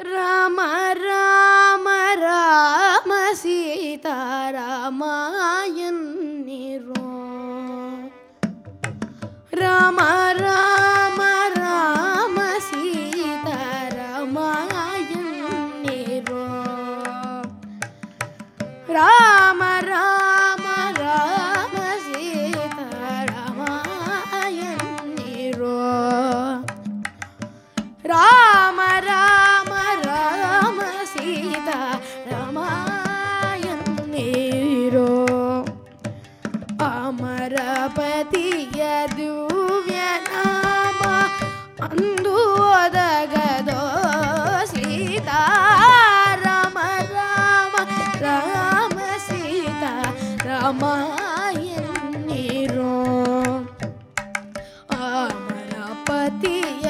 ರಾಮ ರಾಮ ರಾಮ ಸೀತಾರಾಮಾಯನ್ನಿರೋ ರಾಮ ರಾಮ ರಾಮ ಸೀತಾರಾಮಾಯನ್ನಿರೋ ರಾಮ ರಾಮ ರಾಮ ಸೀತಾರಾಮಾಯನ್ನಿರೋ ರಾಮ ರಾಮ ರಾಮ ಸೀತಾ ರಾಮಾಯನ್ನಿರೋ ಅಮರಪತಿಯ ದಿವ್ಯ ನಾಮ ಅಂದು ಒದಗದೋ ಸೀತಾ ರಾಮ ರಾಮ ರಾಮ ಸೀತಾ ರಾಮಾಯನ್ನಿರೋ ಅಮರಪತಿಯ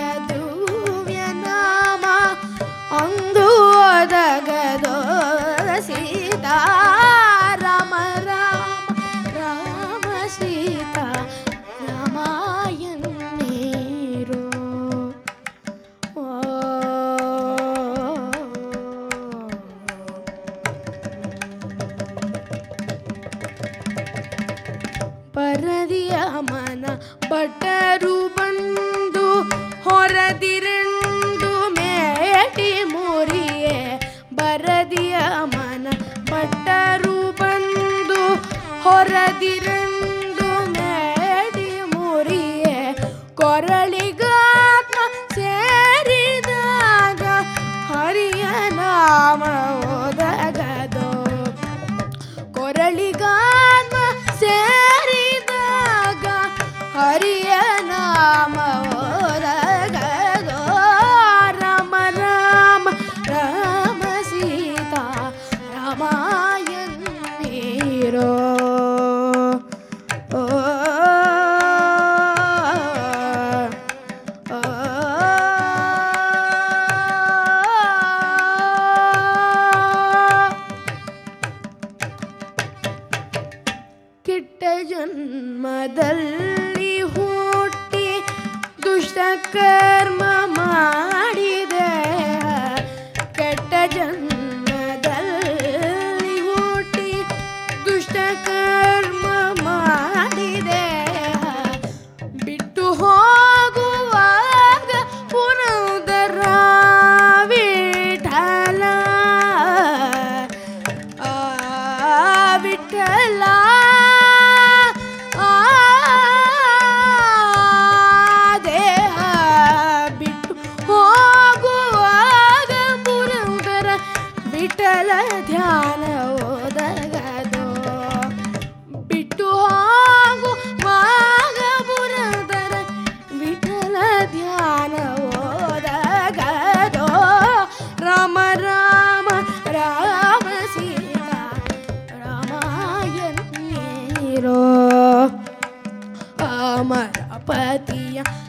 ಅಂದು ಒದಗದೋ ಸೀತಾ ರಾಮ ರಾಮ ರಾಮ ಸೀತಾ ರಾಮಾಯನ್ನಿರೋ ಪರದಿಯ ಮನ ಭಟ್ಟರು ಬಂದು ಹೊರದಿರೆಂದು ಮೇಟಿ ಮುರಿಯೇ ಬರದಿಯ ಮನ ಭಟ್ಟರು ಬಂದು ಹೊರದಿರೆಂದು ಮೇಟಿ ಮುರಿಯೇ ಕೊರಳಿಗಾತ್ಮ ಸೇರಿದಾಗ ಹರಿಯ ನಾಮ ಒದಗದೋ ಕೊರಳಿಗಾತ್ಮ ಸೇರಿದಾಗ ಹರಿಯ ನಾಮ ಒದಗದೋ ರಾಮ ರಾಮ ರಾಮ ಸೀತಾ ರಾಮಾಯನ್ನಿರೋ ಕೆಟ್ಟ ಜನ್ಮದಲ್ಲಿ ಹುಟ್ಟಿ ದುಷ್ಟಕರ್ಮ ಮಾಡಿದೆ ಕೆಟ್ಟ ಜನ್ಮದಲ್ಲಿ ಹುಟ್ಟಿ ದುಷ್ಟಕರ್ಮ ಮಾಡಿದೆ ಬಿಟ್ಟು ಹೋಗುವಾಗ ಪುನಃ ವಿಠಲ ವಿಠಲ ದೇಹ ಬಿಟ್ಟು ಹೋಗುವಾಗ ಪುರಂದರ ವಿಠಲ ಧ್ಯಾನ ಒದಗದೋ ಬಿಟ್ಟು ಹೋಗುವಾಗ ಪುರಂದರ ವಿಠಲ ಧ್ಯಾನ ಒದಗದೋ ರಾಮ ರಾಮ ರಾಮ ಸೀತಾ ರಾಮಾಯನ್ನಿರೋ ಅಮರಪತಿಯ